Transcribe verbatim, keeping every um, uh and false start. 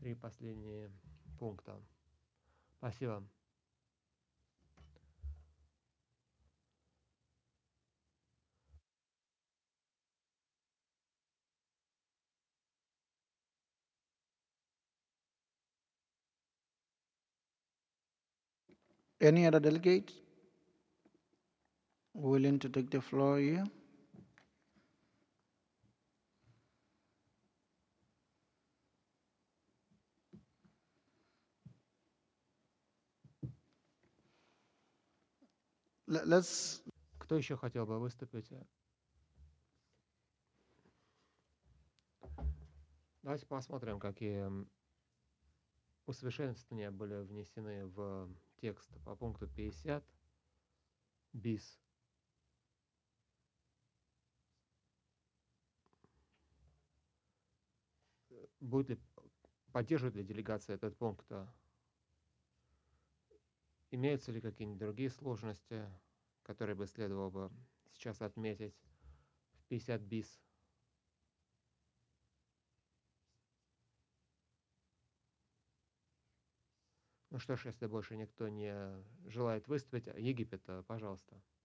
три последние пункта. Спасибо. Any other delegates willing to take the floor here? Let- Let's Кто еще хотел бы выступить? Давайте посмотрим, какие усовершенствования были внесены в текст по пункту пятьдесят bis. Будет ли, поддерживает ли делегация этот пункт? Имеются ли какие-нибудь другие сложности, которые бы следовало бы сейчас отметить в пятьдесят bis? Ну что ж, если больше никто не желает выступить, Египет, пожалуйста.